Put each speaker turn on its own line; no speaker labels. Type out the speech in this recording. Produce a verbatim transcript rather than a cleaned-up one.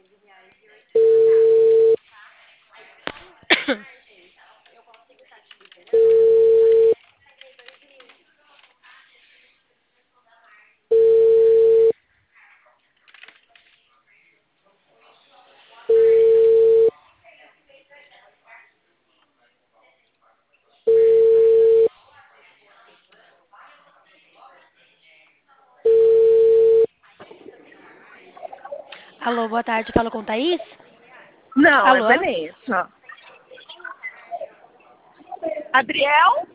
Alô, boa tarde. Falo com Thaís?
Não, é
Alô?
Vanessa. Adriel?